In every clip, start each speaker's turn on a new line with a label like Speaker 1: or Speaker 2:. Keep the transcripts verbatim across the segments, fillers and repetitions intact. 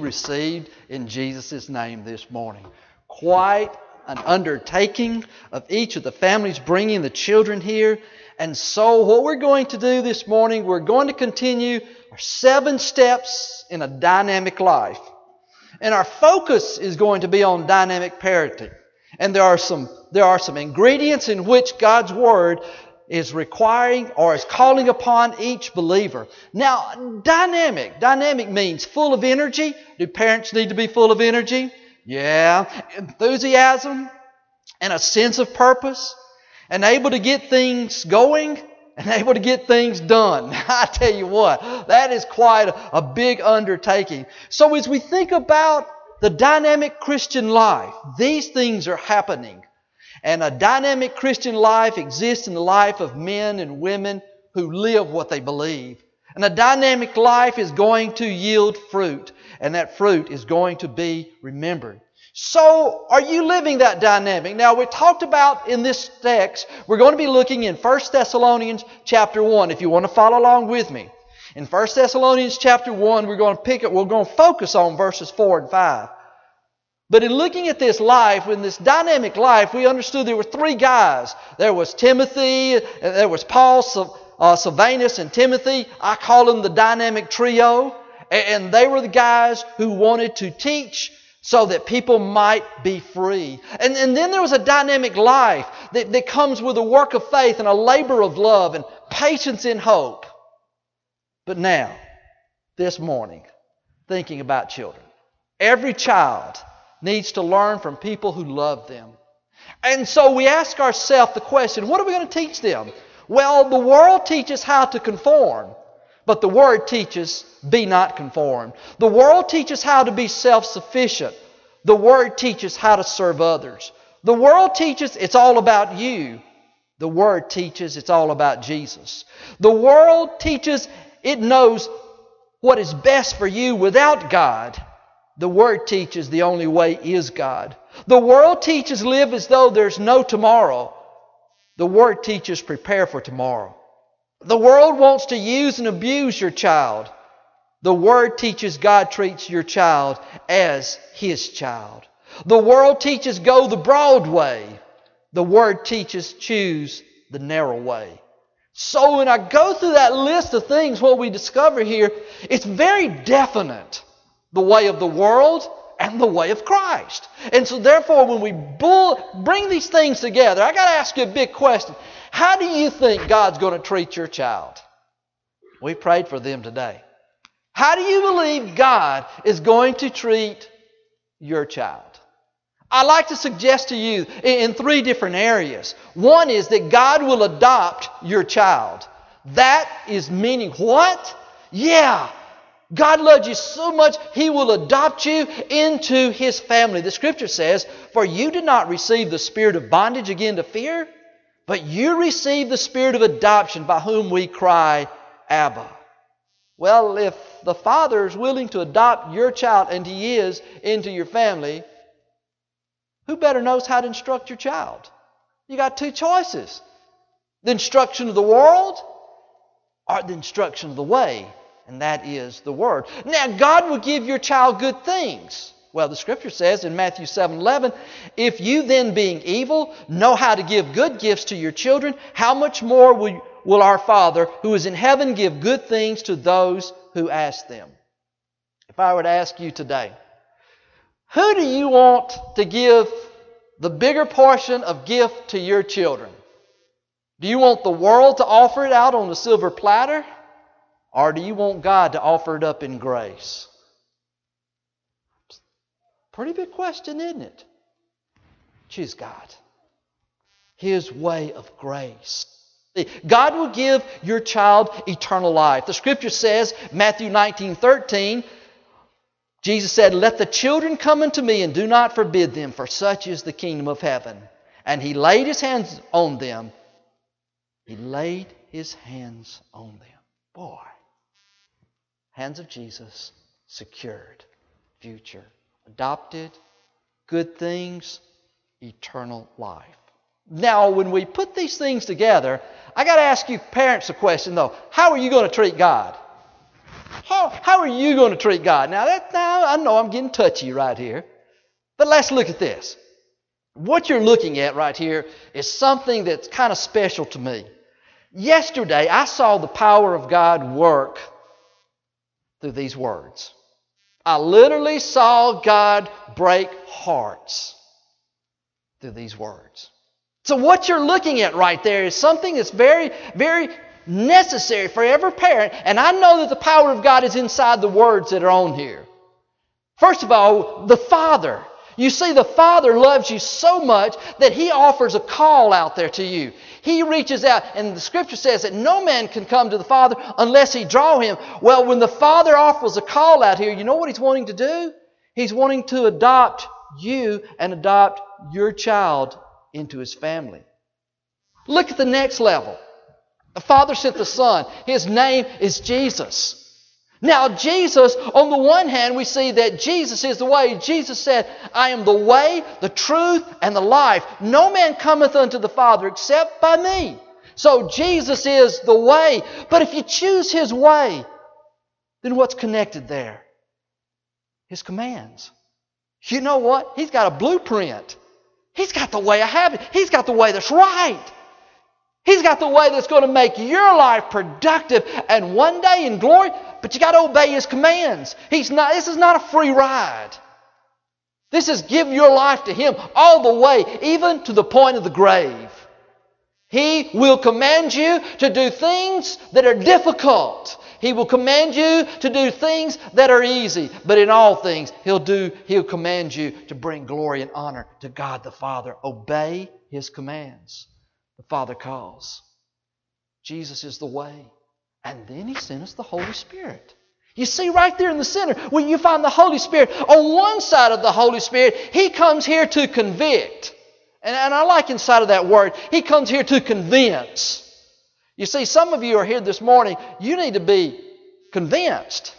Speaker 1: received in Jesus' name this morning. Quite an undertaking of each of the families bringing the children here. And so what we're going to do this morning, we're going to continue our seven steps in a dynamic life. And our focus is going to be on dynamic parenting. And there are some, there are some ingredients in which God's Word is requiring or is calling upon each believer. Now, dynamic. Dynamic means full of energy. Do parents need to be full of energy? Yeah. Enthusiasm and a sense of purpose. And able to get things going and able to get things done. I tell you what, that is quite a, a big undertaking. So as we think about the dynamic Christian life, these things are happening. And a dynamic Christian life exists in the life of men and women who live what they believe. And a dynamic life is going to yield fruit. And that fruit is going to be remembered. So, are you living that dynamic? Now, we talked about in this text, we're going to be looking in First Thessalonians chapter one, if you want to follow along with me. In First Thessalonians chapter one, we're going to pick up, we're going to focus on verses four and five. But in looking at this life, in this dynamic life, we understood there were three guys. There was Timothy, there was Paul, uh, Silvanus, and Timothy. I call them the dynamic trio. And they were the guys who wanted to teach so that people might be free. And, and then there was a dynamic life that, that comes with a work of faith and a labor of love and patience in hope. But now, this morning, thinking about children. Every child needs to learn from people who love them. And so we ask ourselves the question, what are we going to teach them? Well, the world teaches how to conform. But the Word teaches, be not conformed. The world teaches how to be self-sufficient. The Word teaches how to serve others. The world teaches it's all about you. The Word teaches it's all about Jesus. The world teaches it knows what is best for you without God. The Word teaches the only way is God. The world teaches live as though there's no tomorrow. The Word teaches prepare for tomorrow. The world wants to use and abuse your child. The Word teaches God treats your child as His child. The world teaches go the broad way. The Word teaches choose the narrow way. So when I go through that list of things, what we discover here, it's very definite. The way of the world and the way of Christ. And so therefore when we bull, bring these things together, I got to ask you a big question. How do you think God's going to treat your child? We prayed for them today. How do you believe God is going to treat your child? I'd like to suggest to you in three different areas. One is that God will adopt your child. That is meaning what? Yeah. God loves you so much, He will adopt you into His family. The Scripture says, for you did not receive the spirit of bondage again to fear, but you received the spirit of adoption by whom we cry, Abba. Well, if the Father is willing to adopt your child, and He is, into your family, who better knows how to instruct your child? You got two choices. The instruction of the world or the instruction of the way. And that is the Word. Now, God will give your child good things. Well, the Scripture says in Matthew seven eleven, if you then being evil know how to give good gifts to your children, how much more will, will our Father who is in heaven give good things to those who ask them? If I were to ask you today, who do you want to give the bigger portion of gift to your children? Do you want the world to offer it out on a silver platter? Or do you want God to offer it up in grace? Pretty big question, isn't it? Choose God. His way of grace. God will give your child eternal life. The Scripture says, Matthew nineteen thirteen, Jesus said, let the children come unto me and do not forbid them, for such is the kingdom of heaven. And He laid His hands on them. He laid His hands on them. Boy. Hands of Jesus, secured, future, adopted, good things, eternal life. Now, when we put these things together, I got to ask you parents a question though. How are you going to treat God? How, how are you going to treat God? Now, that, now, I know I'm getting touchy right here. But let's look at this. What you're looking at right here is something that's kind of special to me. Yesterday, I saw the power of God work through these words. I literally saw God break hearts through these words. So what you're looking at right there is something that's very, very necessary for every parent. And I know that the power of God is inside the words that are on here. First of all, the Father. You see, the Father loves you so much that He offers a call out there to you. He reaches out, and the Scripture says that no man can come to the Father unless He draw him. Well, when the Father offers a call out here, you know what He's wanting to do? He's wanting to adopt you and adopt your child into His family. Look at the next level. The Father sent the Son. His name is Jesus. Now, Jesus, on the one hand, we see that Jesus is the way. Jesus said, I am the way, the truth, and the life. No man cometh unto the Father except by me. So Jesus is the way. But if you choose His way, then what's connected there? His commands. You know what? He's got a blueprint. He's got the way of having it. He's got the way that's right. He's got the way that's going to make your life productive and one day in glory. But you got to obey His commands. He's not. This is not a free ride. This is give your life to Him all the way, even to the point of the grave. He will command you to do things that are difficult. He will command you to do things that are easy. But in all things, He'll do. He'll command you to bring glory and honor to God the Father. Obey His commands. The Father calls. Jesus is the way. And then He sent us the Holy Spirit. You see right there in the center, when you find the Holy Spirit, on one side of the Holy Spirit, He comes here to convict. And, and I like inside of that word, He comes here to convince. You see, some of you are here this morning, you need to be convinced.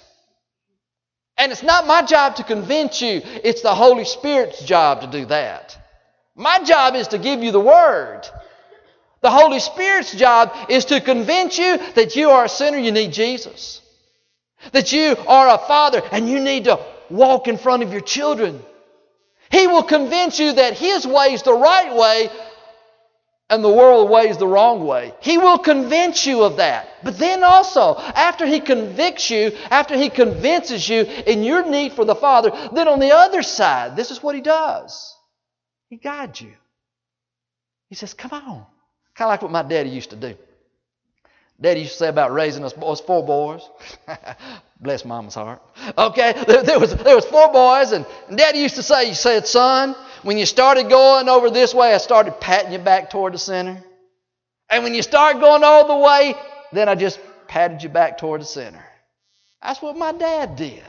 Speaker 1: And it's not my job to convince you, it's the Holy Spirit's job to do that. My job is to give you the Word. The Holy Spirit's job is to convince you that you are a sinner, you need Jesus. That you are a father and you need to walk in front of your children. He will convince you that His way is the right way and the world way is the wrong way. He will convince you of that. But then also, after He convicts you, after He convinces you in your need for the Father, then on the other side, this is what He does. He guides you. He says, come on. Kind of like what my daddy used to do. Daddy used to say about raising us boys, four boys. Bless Mama's heart. Okay, there, there was there was four boys, and, and Daddy used to say, he said, son, when you started going over this way, I started patting you back toward the center. And when you start going all the way, then I just patted you back toward the center. That's what my dad did.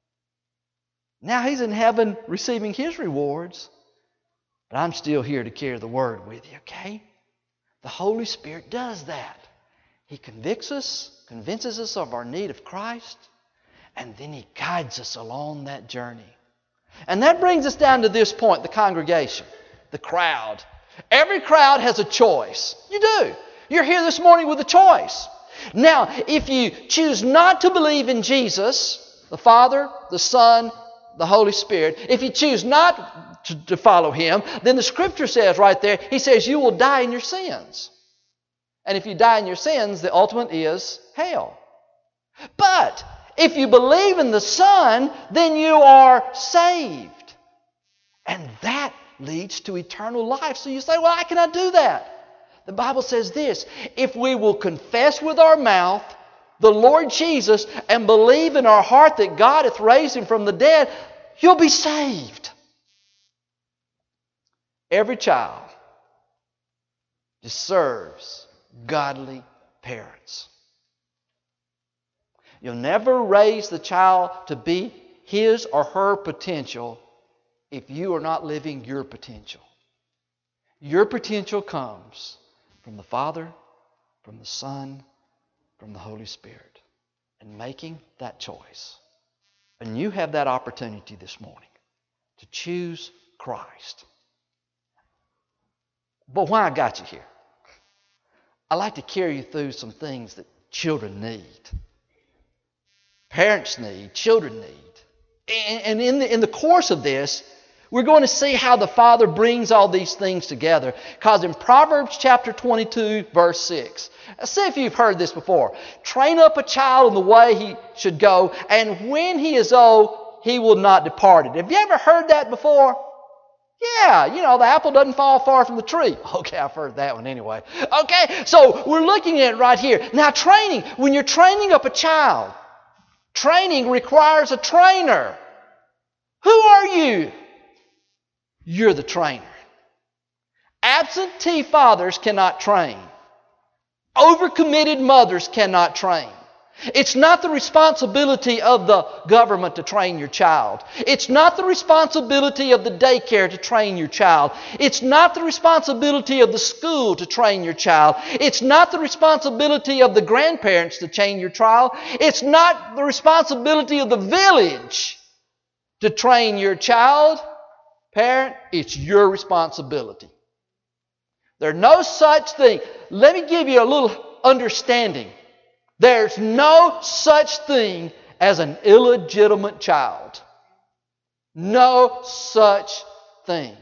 Speaker 1: Now he's in heaven receiving his rewards, but I'm still here to carry the word with you, okay? The Holy Spirit does that. He convicts us, convinces us of our need of Christ, and then He guides us along that journey. And that brings us down to this point, the congregation, the crowd. Every crowd has a choice. You do. You're here this morning with a choice. Now, if you choose not to believe in Jesus, the Father, the Son, the Holy Spirit, if you choose not To, to follow Him, then the Scripture says right there, He says you will die in your sins. And if you die in your sins, the ultimate is hell. But if you believe in the Son, then you are saved. And that leads to eternal life. So you say, well, how can I do that? The Bible says this, if we will confess with our mouth the Lord Jesus and believe in our heart that God hath raised Him from the dead, you'll be saved. Every child deserves godly parents. You'll never raise the child to be his or her potential if you are not living your potential. Your potential comes from the Father, from the Son, from the Holy Spirit. And making that choice. And you have that opportunity this morning to choose Christ. But why I got you here? I like to carry you through some things that children need. parents need, children need. And in the, in the course of this, we're going to see how the Father brings all these things together. Because in Proverbs chapter twenty-two, verse six, let's see if you've heard this before. Train up a child in the way he should go, and when he is old, he will not depart it. Have you ever heard that before? Yeah, you know, the apple doesn't fall far from the tree. Okay, I've heard that one anyway. Okay, so we're looking at it right here. Now, training, when you're training up a child, training requires a trainer. Who are you? You're the trainer. Absentee fathers cannot train. Overcommitted mothers cannot train. It's not the responsibility of the government to train your child. It's not the responsibility of the daycare to train your child. It's not the responsibility of the school to train your child. It's not the responsibility of the grandparents to train your child. It's not the responsibility of the village to train your child. Parent, it's your responsibility. There's no such thing. Let me give you a little understanding. There's no such thing as an illegitimate child. No such thing.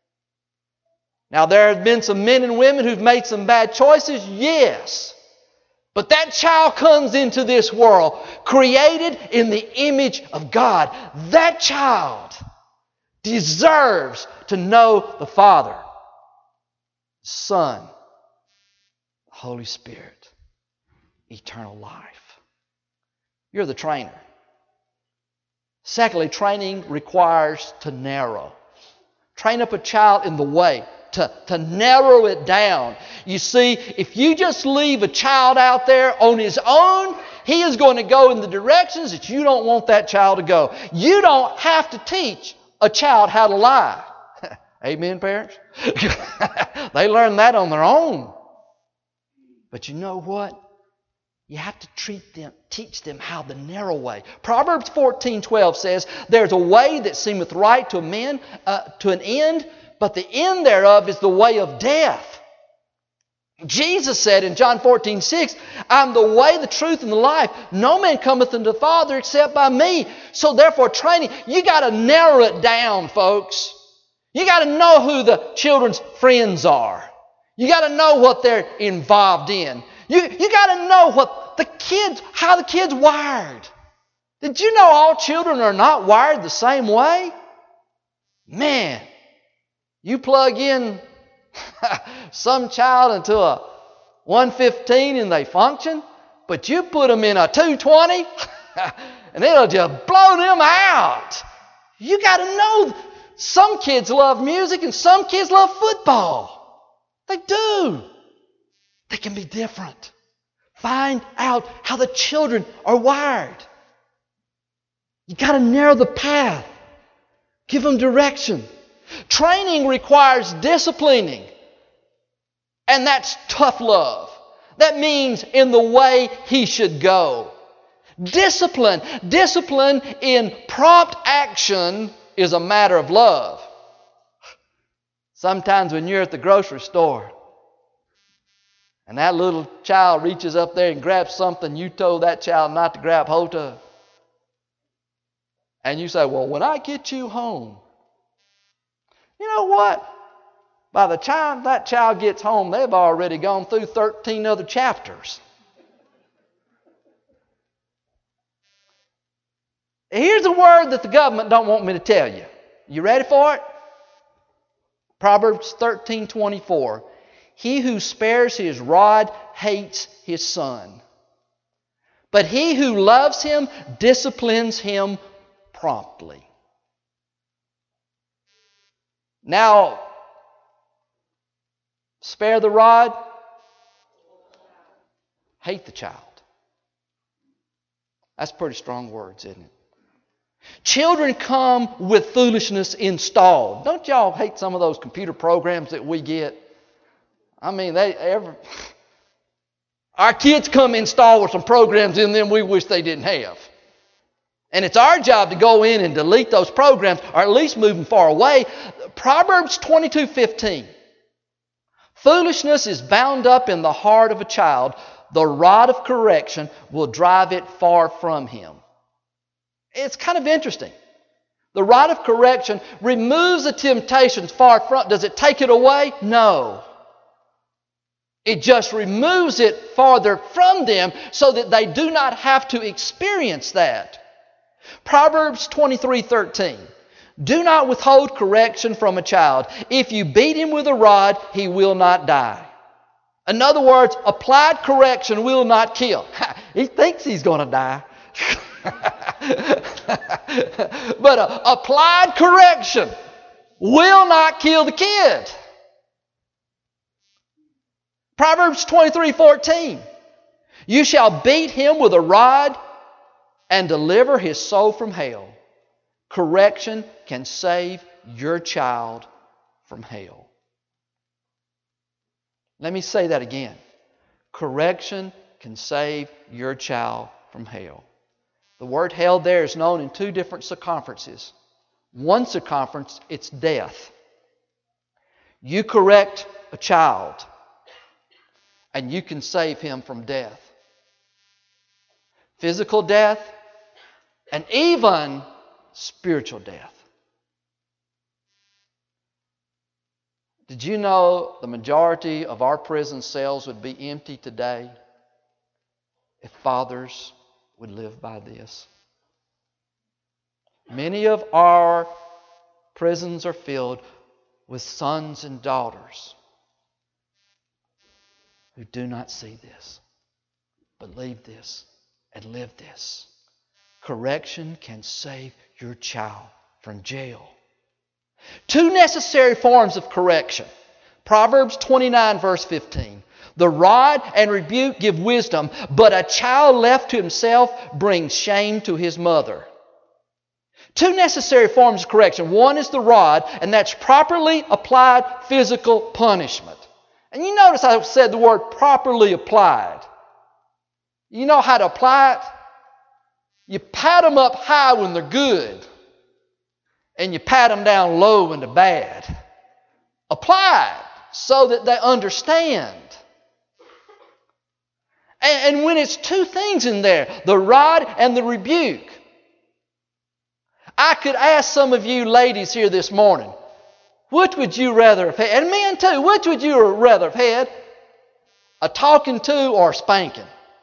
Speaker 1: Now, there have been some men and women who've made some bad choices, yes. But that child comes into this world created in the image of God. That child deserves to know the Father, the Son, the Holy Spirit, eternal life. You're the trainer. Secondly, training requires to narrow. Train up a child in the way, to, to narrow it down. You see, if you just leave a child out there on his own, he is going to go in the directions that you don't want that child to go. You don't have to teach a child how to lie. Amen, parents? They learn that on their own. But you know what? You have to treat them, teach them how the narrow way. Proverbs fourteen twelve says, "There's a way that seemeth right to a man, uh, to an end, but the end thereof is the way of death." Jesus said in John fourteen six, "I'm the way, the truth, and the life. No man cometh unto the Father except by me." So therefore, training, you got to narrow it down, folks. You got to know who the children's friends are. You got to know what they're involved in. You, you got to know what the kids, how the kids wired. Did you know all children are not wired the same way? Man, you plug in some child into a one fifteen and they function, but you put them in a two twenty and it'll just blow them out. You got to know some kids love music and some kids love football. They do. They can be different. Find out how the children are wired. You got to narrow the path. Give them direction. Training requires disciplining. And that's tough love. That means in the way he should go. Discipline. Discipline in prompt action is a matter of love. Sometimes when you're at the grocery store and that little child reaches up there and grabs something you told that child not to grab hold of, and you say, "Well, when I get you home," you know what? By the time that child gets home, they've already gone through thirteen other chapters. Here's a word that the government don't want me to tell you. You ready for it? Proverbs thirteen twenty-four. "He who spares his rod hates his son, but he who loves him disciplines him promptly." Now, spare the rod, hate the child. That's pretty strong words, isn't it? Children come with foolishness installed. Don't y'all hate some of those computer programs that we get? I mean, they ever our kids come installed with some programs in them we wish they didn't have. And it's our job to go in and delete those programs, or at least move them far away. Proverbs twenty-two fifteen. "Foolishness is bound up in the heart of a child. The rod of correction will drive it far from him." It's kind of interesting. The rod of correction removes the temptations far from. Does it take it away? No. It just removes it farther from them so that they do not have to experience that. Proverbs twenty-three thirteen. Do not withhold correction from a child. If you beat him with a rod, he will not die. In other words, applied correction will not kill. He thinks he's going to die. But uh, applied correction will not kill the kid. Proverbs twenty-three fourteen. You shall beat him with a rod and deliver his soul from hell. Correction can save your child from hell. Let me say that again. Correction can save your child from hell. The word hell there is known in two different circumferences. One circumference, it's death. You correct a child, and you can save him from death. Physical death, and even spiritual death. Did you know the majority of our prison cells would be empty today if fathers would live by this? Many of our prisons are filled with sons and daughters who do not see this, believe this, and live this. Correction can save your child from jail. Two necessary forms of correction. Proverbs twenty-nine verse fifteen. The rod and rebuke give wisdom, but a child left to himself brings shame to his mother. Two necessary forms of correction. One is the rod, and that's properly applied physical punishment. And you notice I said the word properly applied. You know how to apply it? You pat them up high when they're good, and you pat them down low when they're bad. Apply it so that they understand. And, and when it's two things in there, the rod and the rebuke. I could ask some of you ladies here this morning, which would you rather have had? And men too, which would you rather have had? A talking to or a spanking?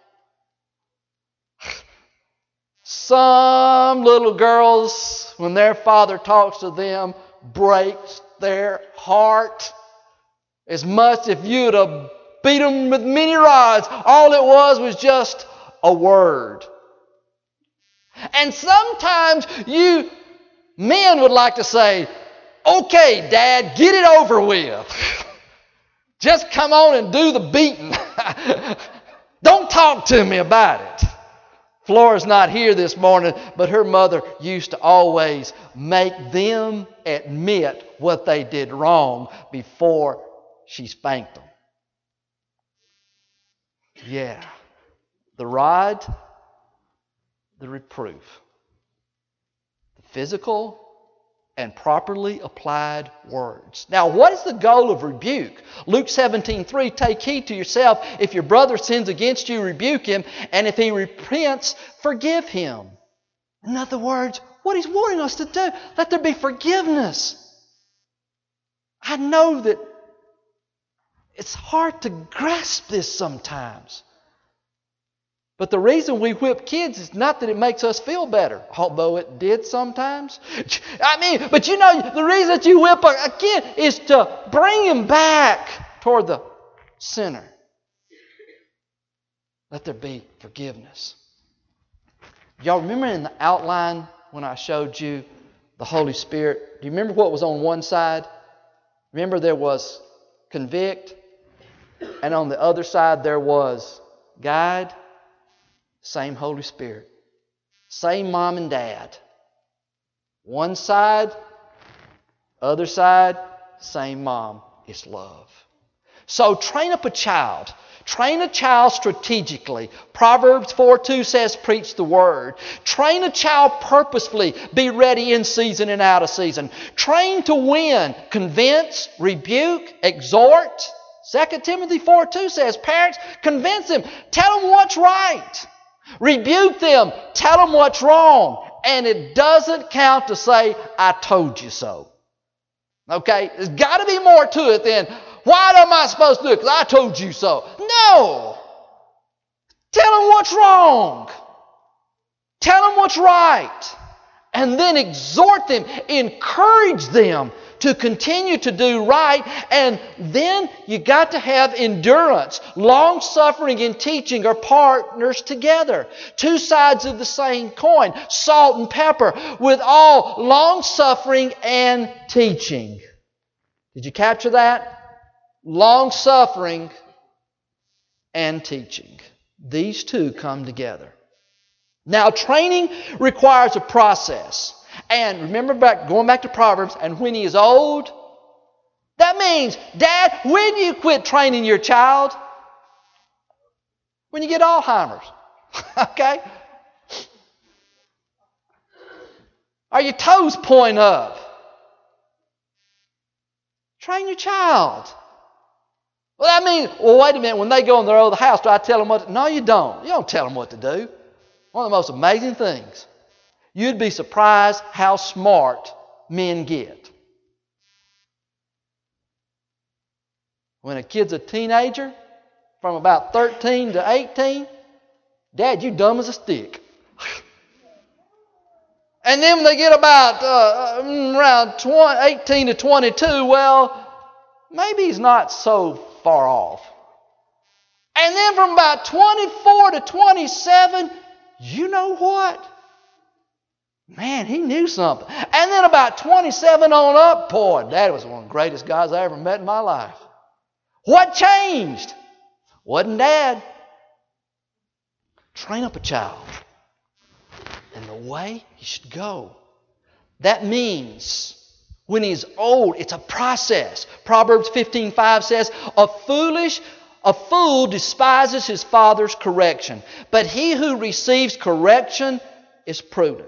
Speaker 1: Some little girls, when their father talks to them, breaks their heart. As much if you'd have beat them with many rods, all it was was just a word. And sometimes you men would like to say, okay, Dad, get it over with. Just come on and do the beating. Don't talk to me about it. Flora's not here this morning, but her mother used to always make them admit what they did wrong before she spanked them. Yeah. The rod, the reproof. The physical and properly applied words. Now, what is the goal of rebuke? Luke seventeen three, take heed to yourself. If your brother sins against you, rebuke him. And if he repents, forgive him. In other words, what he's warning us to do, let there be forgiveness. I know that it's hard to grasp this sometimes. But the reason we whip kids is not that it makes us feel better, although it did sometimes. I mean, but you know, the reason that you whip a kid is to bring him back toward the center. Let there be forgiveness. Y'all remember in the outline when I showed you the Holy Spirit? Do you remember what was on one side? Remember there was convict, and on the other side there was guide. Same Holy Spirit. Same mom and dad. One side, other side, same mom. It's love. So train up a child. Train a child strategically. Proverbs four two says, preach the word. Train a child purposefully. Be ready in season and out of season. Train to win. Convince, rebuke, exhort. Second Timothy four two says, parents, convince them. Tell them what's right. Rebuke them. Tell them what's wrong. And it doesn't count to say, I told you so. Okay? There's got to be more to it than, why am I supposed to do it? Because I told you so. No! Tell them what's wrong. Tell them what's right. And then exhort them, encourage them to continue to do right. And then you got to have endurance. Long-suffering and teaching are partners together. Two sides of the same coin. Salt and pepper with all long-suffering and teaching. Did you capture that? Long-suffering and teaching. These two come together. Now, training requires a process. And remember back, going back to Proverbs, and when he is old, that means, Dad, when do you quit training your child? When you get Alzheimer's. Okay? Are your toes point up? Train your child. Well, that means, well, wait a minute, when they go in their old house, do I tell them what to do? No, you don't. You don't tell them what to do. One of the most amazing things. You'd be surprised how smart men get. When a kid's a teenager, from about thirteen to eighteen, Dad, you dumb as a stick. And then when they get about uh, around twenty, eighteen to twenty-two, well, maybe he's not so far off. And then from about twenty-four to twenty-seven, you know what? Man, he knew something. And then about twenty-seven on up, boy, Dad was one of the greatest guys I ever met in my life. What changed? Wasn't Dad. Train up a child in the way he should go. That means when he's old, it's a process. Proverbs fifteen five says, A foolish, a fool despises his father's correction, but he who receives correction is prudent.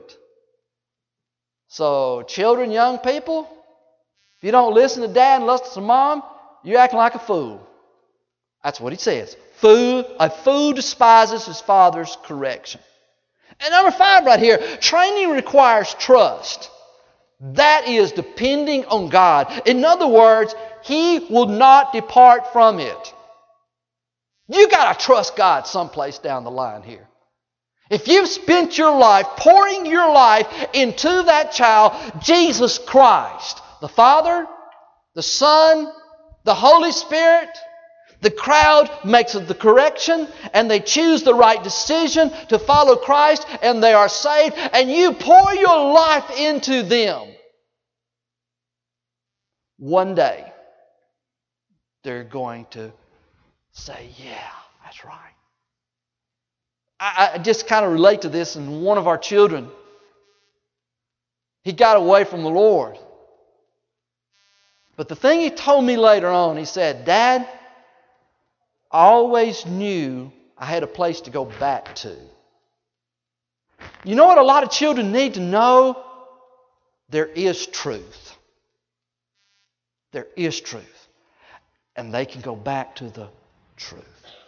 Speaker 1: So, children, young people, if you don't listen to Dad and listen to Mom, you're acting like a fool. That's what he says. Fool, a fool despises his father's correction. And number five right here, training requires trust. That is depending on God. In other words, He will not depart from it. You got to trust God someplace down the line here. If you've spent your life pouring your life into that child, Jesus Christ, the Father, the Son, the Holy Spirit, the crowd makes the correction and they choose the right decision to follow Christ and they are saved, and you pour your life into them. One day, they're going to say, yeah, that's right. I, I just kind of relate to this in one of our children. He got away from the Lord. But the thing he told me later on, he said, Dad, I always knew I had a place to go back to. You know what a lot of children need to know? There is truth. There is truth. And they can go back to the truth.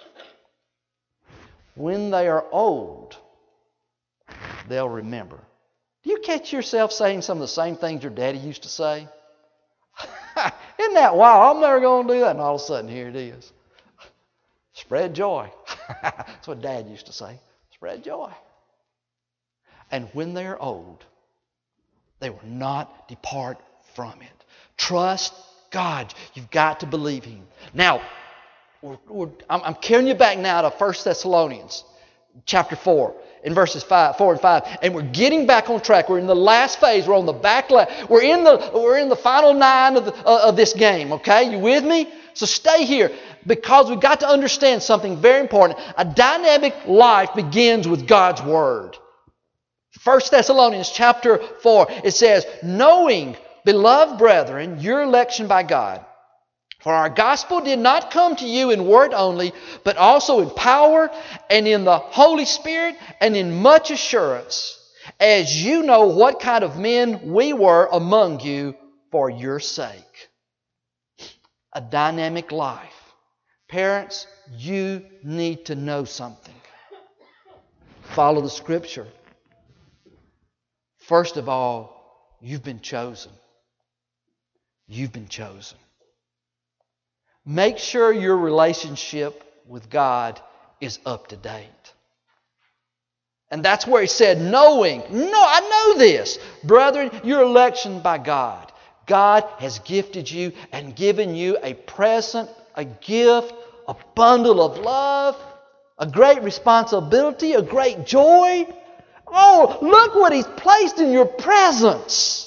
Speaker 1: When they are old, they'll remember. Do you catch yourself saying some of the same things your daddy used to say? Isn't that wild? I'm never going to do that. And all of a sudden, here it is. Spread joy. That's what Dad used to say. Spread joy. And when they're old, they will not depart from it. Trust God. You've got to believe Him. Now, we're, we're, I'm, I'm carrying you back now to First Thessalonians chapter four. In verses five, four and five. And we're getting back on track. We're in the last phase. We're on the back left. We're in the, we're in the final nine of, the, uh, of this game. Okay? You with me? So stay here, because we've got to understand something very important. A dynamic life begins with God's Word. First Thessalonians chapter four, it says, knowing, beloved brethren, your election by God. For our gospel did not come to you in word only, but also in power and in the Holy Spirit and in much assurance, as you know what kind of men we were among you for your sake. A dynamic life. Parents, you need to know something. Follow the Scripture. First of all, you've been chosen. You've been chosen. Make sure your relationship with God is up to date. And that's where he said, knowing. No, I know this. Brethren, your election by God. God has gifted you and given you a present, a gift, a bundle of love, a great responsibility, a great joy. Oh, look what He's placed in your presence.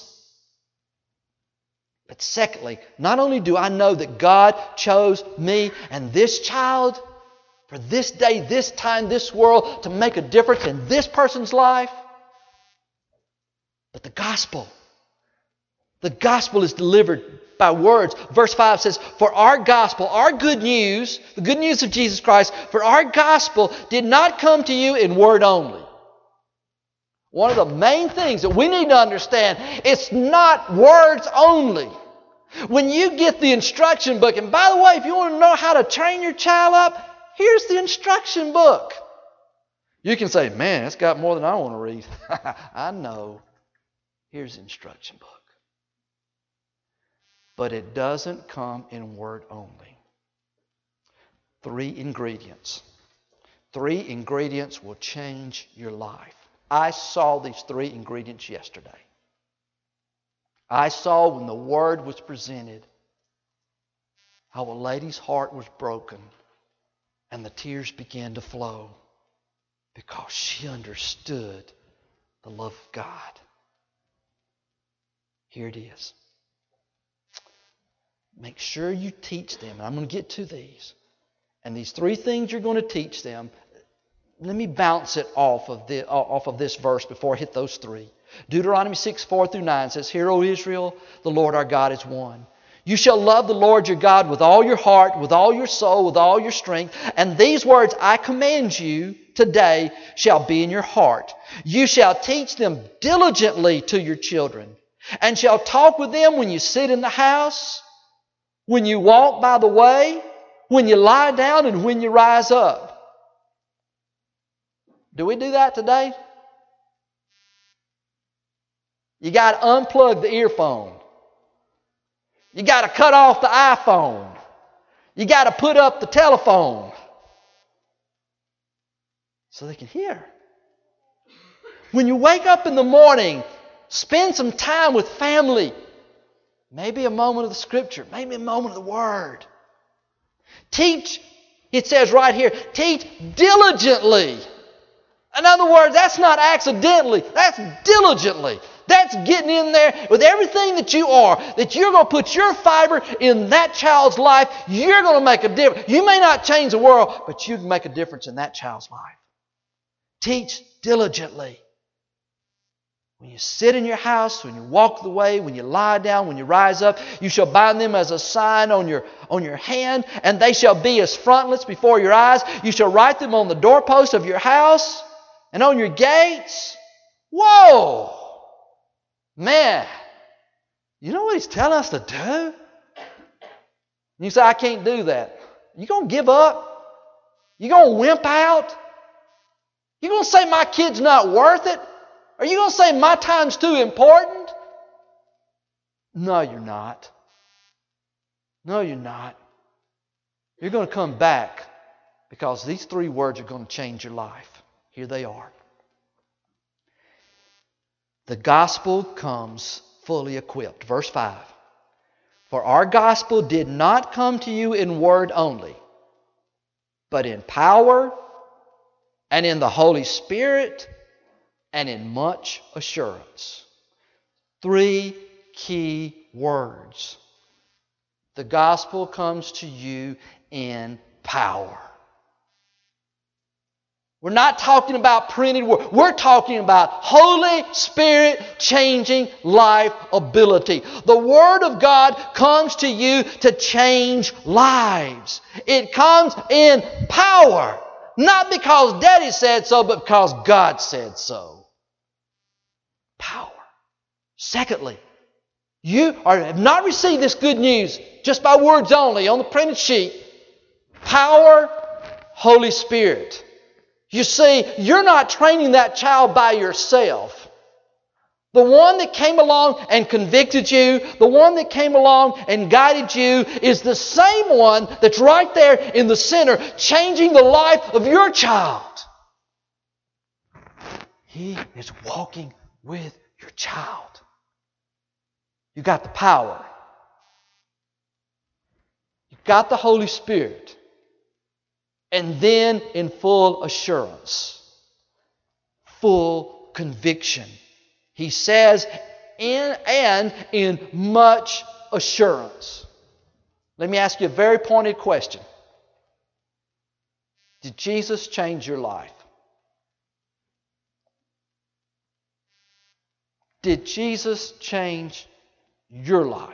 Speaker 1: But secondly, not only do I know that God chose me and this child for this day, this time, this world to make a difference in this person's life, but the gospel. The gospel is delivered by words. Verse five says, for our gospel, our good news, the good news of Jesus Christ, for our gospel did not come to you in word only. One of the main things that we need to understand, it's not words only. When you get the instruction book, and by the way, if you want to know how to train your child up, here's the instruction book. You can say, man, it's got more than I want to read. I know. Here's the instruction book. But it doesn't come in word only. Three ingredients. Three ingredients will change your life. I saw these three ingredients yesterday. I saw when the Word was presented how a lady's heart was broken and the tears began to flow because she understood the love of God. Here it is. Make sure you teach them. And I'm going to get to these. And these three things you're going to teach them. Let me bounce it off of, the, off of this verse before I hit those three. Deuteronomy six, four through nine says, Hear, O Israel, the Lord our God is one. You shall love the Lord your God with all your heart, with all your soul, with all your strength. And these words I command you today shall be in your heart. You shall teach them diligently to your children, and shall talk with them when you sit in the house, when you walk by the way, when you lie down, and when you rise up. Do we do that today? You got to unplug the earphone. You got to cut off the iPhone. You got to put up the telephone so they can hear. When you wake up in the morning, spend some time with family. Maybe a moment of the Scripture. Maybe a moment of the Word. Teach, it says right here, teach diligently. In other words, that's not accidentally. That's diligently. That's getting in there with everything that you are, that you're going to put your fiber in that child's life. You're going to make a difference. You may not change the world, but you can make a difference in that child's life. Teach diligently. When you sit in your house, when you walk the way, when you lie down, when you rise up, you shall bind them as a sign on your, on your hand, and they shall be as frontlets before your eyes. You shall write them on the doorpost of your house and on your gates. Whoa! Man, you know what He's telling us to do? And you say, I can't do that. You going to give up? You going to wimp out? You going to say my kid's not worth it? Are you going to say my time's too important? No, you're not. No, you're not. You're going to come back because these three words are going to change your life. Here they are. The gospel comes fully equipped. Verse five. For our gospel did not come to you in word only, but in power and in the Holy Spirit and in much assurance. Three key words. The gospel comes to you in power. We're not talking about printed word. We're talking about Holy Spirit changing life ability. The Word of God comes to you to change lives. It comes in power. Not because Daddy said so, but because God said so. Power. Secondly, you are, have not received this good news just by words only on the printed sheet. Power, Holy Spirit. You see, you're not training that child by yourself. The one that came along and convicted you, the one that came along and guided you, is the same one that's right there in the center, changing the life of your child. He is walking with your child. You got the power. You got the Holy Spirit. And then in full assurance, full conviction. He says, in and in much assurance. Let me ask you a very pointed question. Did Jesus change your life? Did Jesus change your life?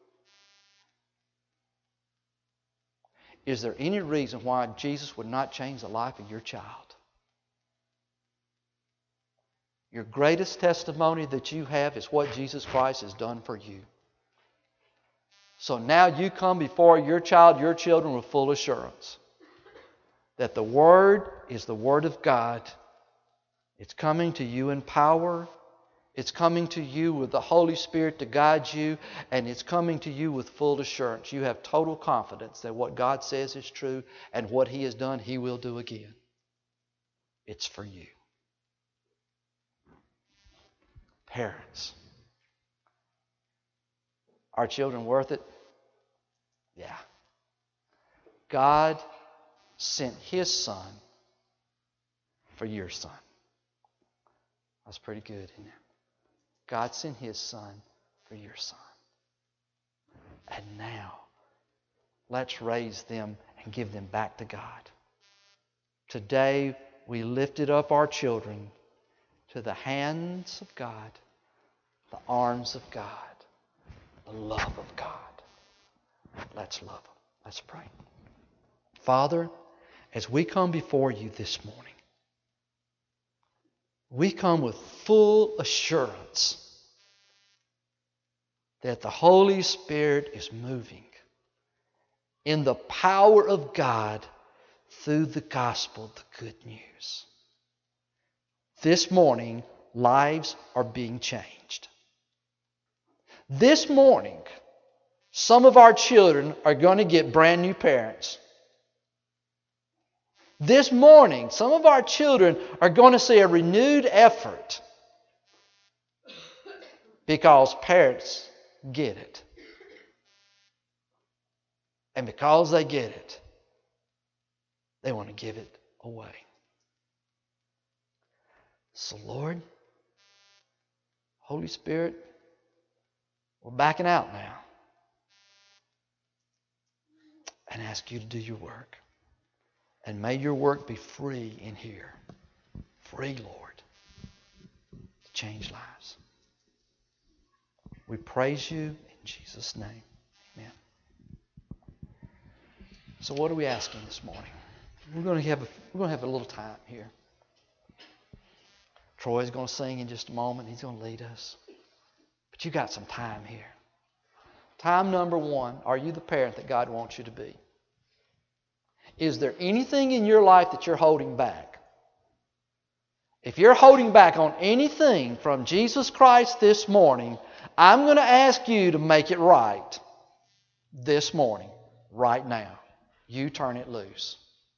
Speaker 1: Is there any reason why Jesus would not change the life of your child? Your greatest testimony that you have is what Jesus Christ has done for you. So now you come before your child, your children, with full assurance that the Word is the Word of God. It's coming to you in power. It's coming to you with the Holy Spirit to guide you, and it's coming to you with full assurance. You have total confidence that what God says is true, and what He has done, He will do again. It's for you. Parents, are children worth it? Yeah. God sent His Son for your son. That's pretty good, isn't it? God sent His Son for your son. And now, let's raise them and give them back to God. Today, we lifted up our children to the hands of God, the arms of God, the love of God. Let's love them. Let's pray. Father, as we come before You this morning, we come with full assurance that the Holy Spirit is moving in the power of God through the gospel, the good news. This morning, lives are being changed. This morning, some of our children are going to get brand new parents. This morning, some of our children are going to see a renewed effort because parents get it. And because they get it, they want to give it away. So, Lord, Holy Spirit, we're backing out now and ask You to do Your work. And may Your work be free in here. Free, Lord, to change lives. We praise You in Jesus' name. Amen. So what are we asking this morning? We're going to have a, we're going to have a little time here. Troy's going to sing in just a moment. He's going to lead us. But you got some time here. Time number one, are you the parent that God wants you to be? Is there anything in your life that you're holding back? If you're holding back on anything from Jesus Christ this morning, I'm going to ask you to make it right this morning, right now. You turn it loose.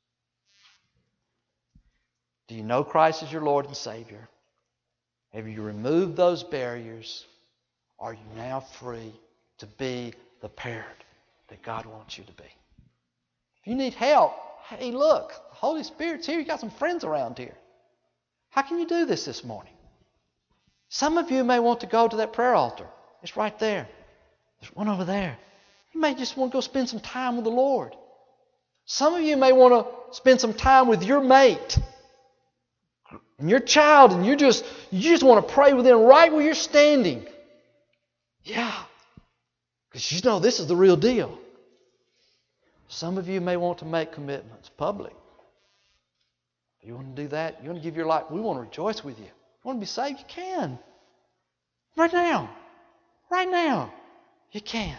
Speaker 1: Do you know Christ as your Lord and Savior? Have you removed those barriers? Are you now free to be the parent that God wants you to be? If you need help, hey, look, the Holy Spirit's here. You got some friends around here. How can you do this this morning? Some of you may want to go to that prayer altar. It's right there. There's one over there. You may just want to go spend some time with the Lord. Some of you may want to spend some time with your mate and your child, and you just you just want to pray with them right where you're standing. Yeah, because you know this is the real deal. Some of you may want to make commitments public. If you want to do that, you want to give your life, we want to rejoice with you. If you want to be saved, you can. Right now. Right now. You can.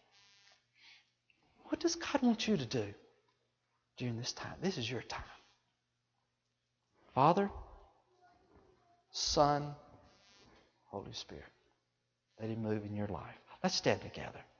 Speaker 1: What does God want you to do during this time? This is your time. Father, Son, Holy Spirit. Let Him move in your life. Let's stand together.